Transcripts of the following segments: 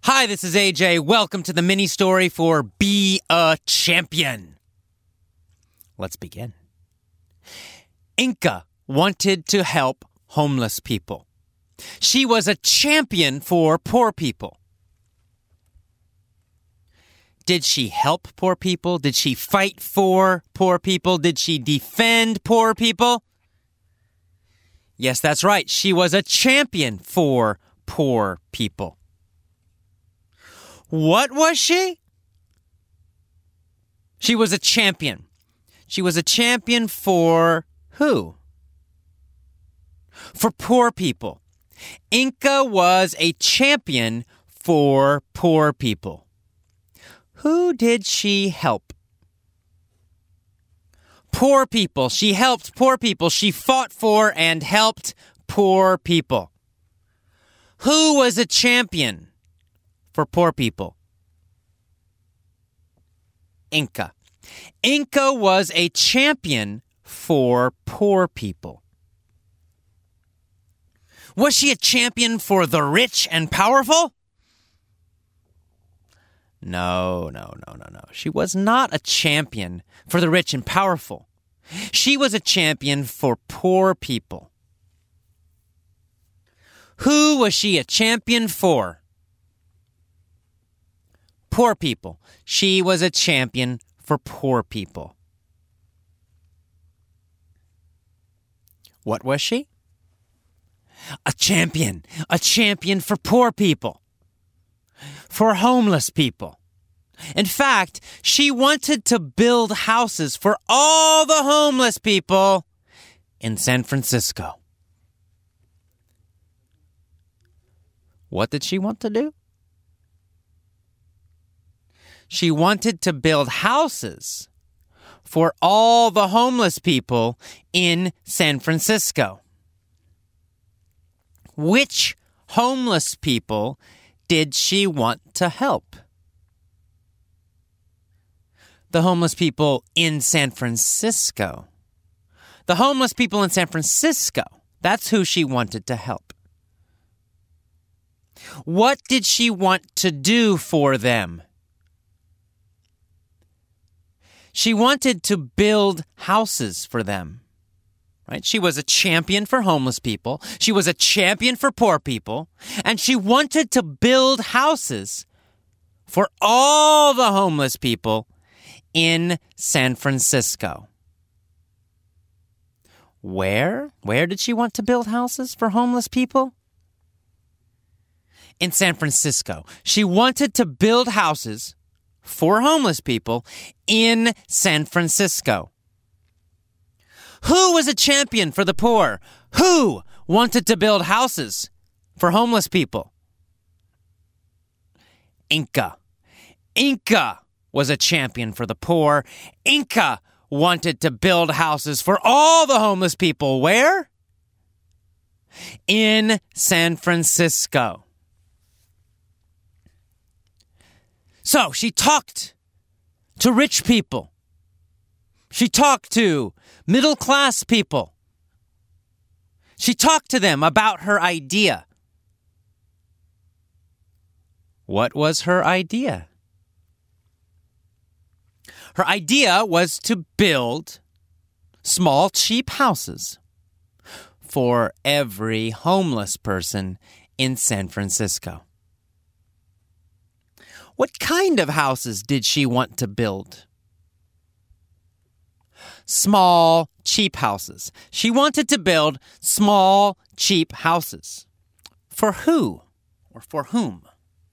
Hi, this is AJ. Welcome to the mini story for Be a Champion. Let's begin. Inca wanted to help homeless people. She was a champion for poor people. Did she help poor people? Did she fight for poor people? Did she defend poor people? Yes, that's right. She was a champion for poor people. What was she? She was a champion. She was a champion for who? For poor people. Inca was a champion for poor people. Who did she help? Poor people. She helped poor people. She fought for and helped poor people. Who was a champion for poor people? Inca. Inca was a champion for poor people. Was she a champion for the rich and powerful? No. She was not a champion for the rich and powerful. She was a champion for poor people. Who was she a champion for? Poor people. She was a champion for poor people. What was she? A champion for poor people, for homeless people. In fact, she wanted to build houses for all the homeless people in San Francisco. What did she want to do? She wanted to build houses for all the homeless people in San Francisco. Which homeless people did she want to help? The homeless people in San Francisco. The homeless people in San Francisco. That's who she wanted to help. What did she want to do for them? She wanted to build houses for them. Right? She was a champion for homeless people. She was a champion for poor people. And she wanted to build houses for all the homeless people in San Francisco. Where? Where did she want to build houses for homeless people? In San Francisco. She wanted to build houses for homeless people in San Francisco. Who was a champion for the poor? Who wanted to build houses for homeless people? Inca. Inca was a champion for the poor. Inca wanted to build houses for all the homeless people. Where? In San Francisco. So she talked to rich people. She talked to middle-class people. She talked to them about her idea. What was her idea? Her idea was to build small, cheap houses for every homeless person in San Francisco. What kind of houses did she want to build? Small, cheap houses. She wanted to build small, cheap houses. For who or for whom?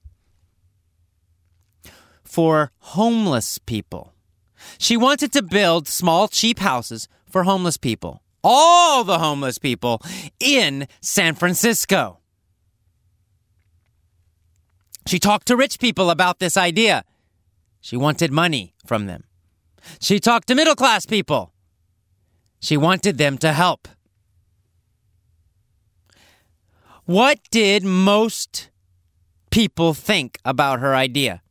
For homeless people. She wanted to build small, cheap houses for homeless people. All the homeless people in San Francisco. She talked to rich people about this idea. She wanted money from them. She talked to middle-class people. She wanted them to help. What did most people think about her idea?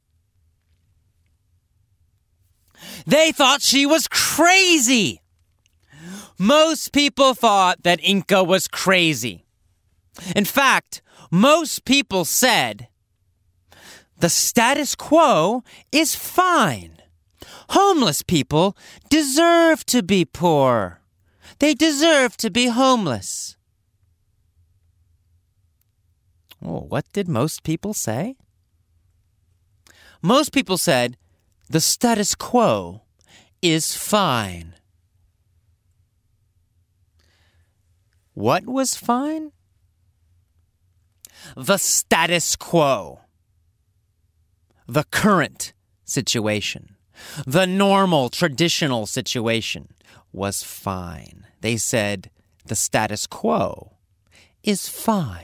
They thought she was crazy. Most people thought that Inca was crazy. In fact, most people said The status quo is fine. Homeless people deserve to be poor. They deserve to be homeless. Oh, what did most people say? Most people said the status quo is fine. What was fine? The status quo. The current situation. The normal, traditional situation was fine. They said the status quo is fine.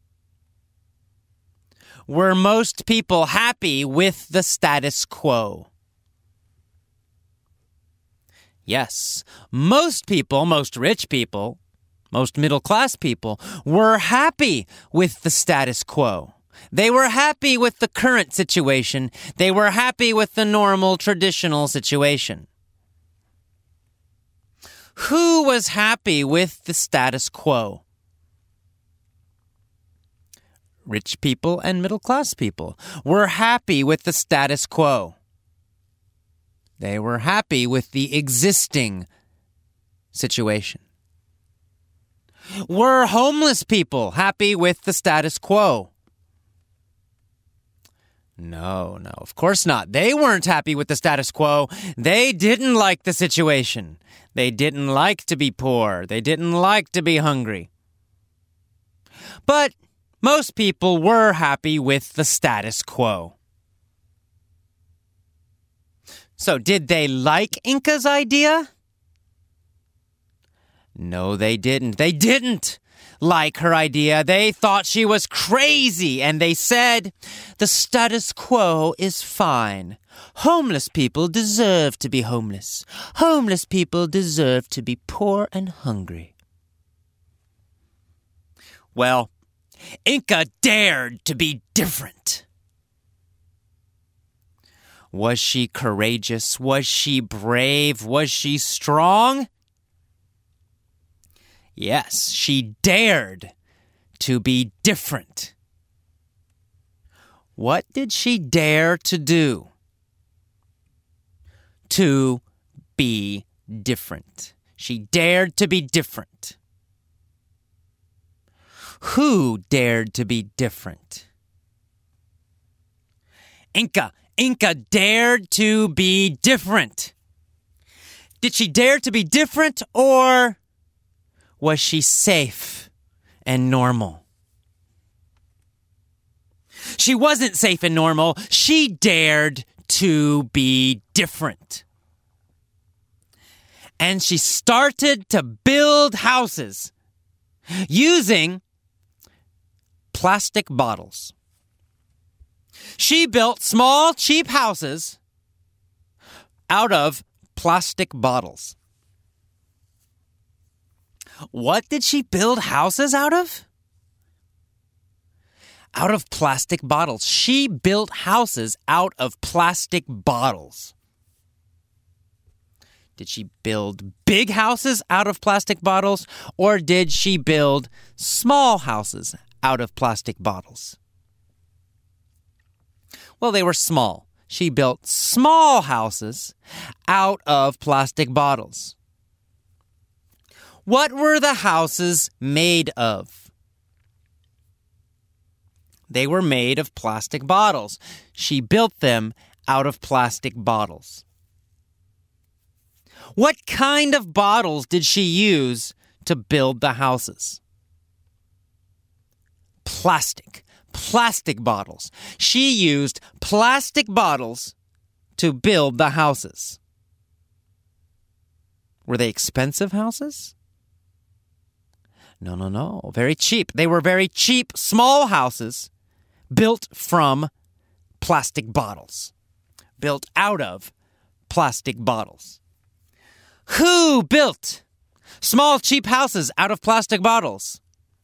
Were most people happy with the status quo? Yes, most people, most rich people, most middle-class people were happy with the status quo. They were happy with the current situation. They were happy with the normal, traditional situation. Who was happy with the status quo? Rich people and middle-class people were happy with the status quo. They were happy with the existing situation. Were homeless people happy with the status quo? No, of course not. They weren't happy with the status quo. They didn't like the situation. They didn't like to be poor. They didn't like to be hungry. But most people were happy with the status quo. So, did they like Inca's idea? No, they didn't. They didn't like her idea. They thought she was crazy, and they said, the status quo is fine. Homeless people deserve to be homeless. Homeless people deserve to be poor and hungry. Well, Inca dared to be different. Was she courageous? Was she brave? Was she strong? Yes, she dared to be different. What did she dare to do? To be different. She dared to be different. Who dared to be different? Inca dared to be different. Did she dare to be different, or was she safe and normal? She wasn't safe and normal. She dared to be different. And she started to build houses using plastic bottles. She built small, cheap houses out of plastic bottles. What did she build houses out of? Out of plastic bottles. She built houses out of plastic bottles. Did she build big houses out of plastic bottles, or did she build small houses out of plastic bottles? Well, they were small. She built small houses out of plastic bottles. What were the houses made of? They were made of plastic bottles. She built them out of plastic bottles. What kind of bottles did she use to build the houses? Plastic bottles. She used plastic bottles to build the houses. Were they expensive houses? No. Very cheap. They were very cheap, small houses built from plastic bottles. Built out of plastic bottles. Who built small, cheap houses out of plastic bottles?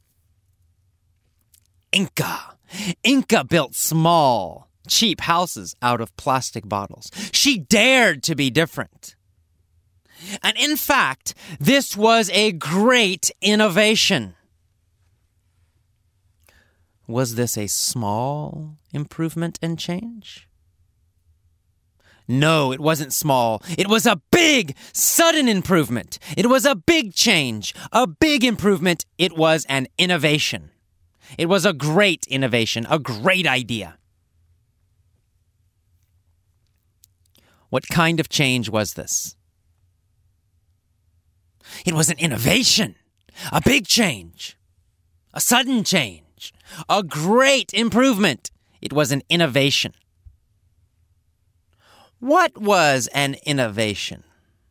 Inca built small, cheap houses out of plastic bottles. She dared to be different. And in fact, this was a great innovation. Was this a small improvement and change? No, it wasn't small. It was a big, sudden improvement. It was a big change, a big improvement. It was an innovation. It was a great innovation, a great idea. What kind of change was this? It was an innovation, a big change, a sudden change, a great improvement. It was an innovation. What was an innovation?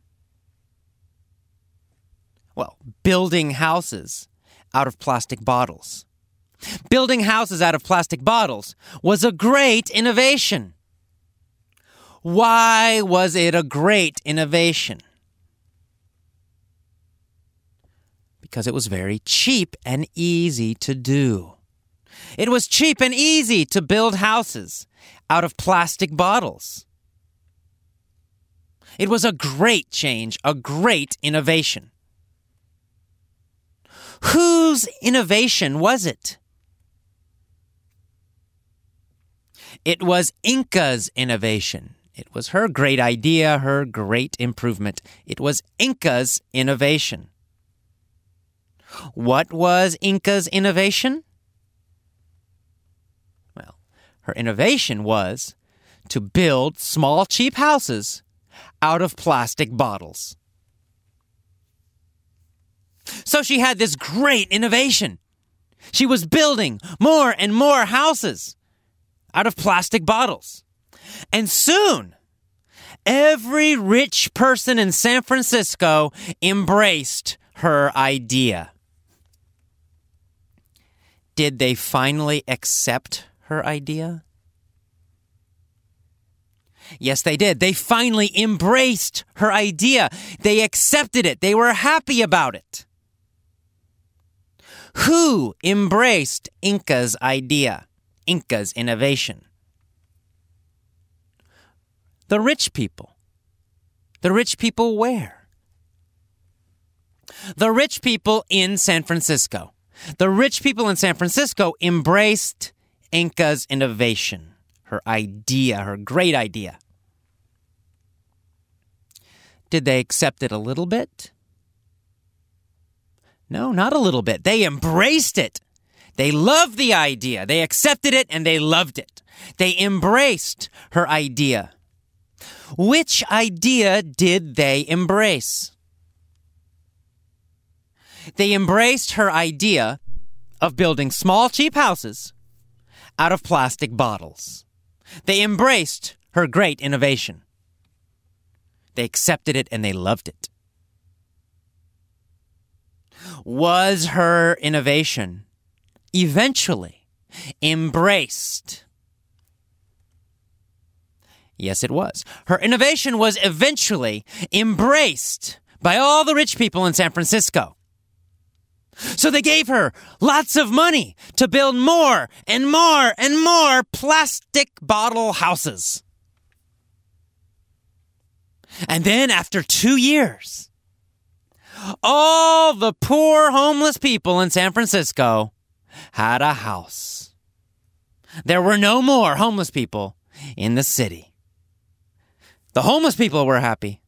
Well, building houses out of plastic bottles. Building houses out of plastic bottles was a great innovation. Why was it a great innovation? Because it was very cheap and easy to do. It was cheap and easy to build houses out of plastic bottles. It was a great change, a great innovation. Whose innovation was it? It was Inca's innovation. It was her great idea, her great improvement. It was Inca's innovation. What was Inca's innovation? Well, her innovation was to build small, cheap houses out of plastic bottles. So she had this great innovation. She was building more and more houses out of plastic bottles. And soon, every rich person in San Francisco embraced her idea. Did they finally accept her idea? Yes, they did. They finally embraced her idea. They accepted it. They were happy about it. Who embraced Inca's idea, Inca's innovation? The rich people. The rich people where? The rich people in San Francisco. The rich people in San Francisco embraced Inca's innovation, her idea, her great idea. Did they accept it a little bit? No, not a little bit. They embraced it. They loved the idea. They accepted it and they loved it. They embraced her idea. Which idea did they embrace? They embraced her idea of building small, cheap houses out of plastic bottles. They embraced her great innovation. They accepted it and they loved it. Was her innovation eventually embraced? Yes, it was. Her innovation was eventually embraced by all the rich people in San Francisco. So they gave her lots of money to build more and more and more plastic bottle houses. And then after 2 years, all the poor homeless people in San Francisco had a house. There were no more homeless people in the city. The homeless people were happy.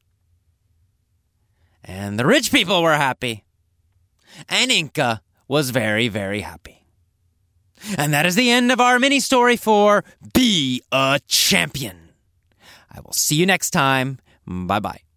And the rich people were happy. And Inca was very, very happy. And that is the end of our mini story for Be a Champion. I will see you next time. Bye-bye.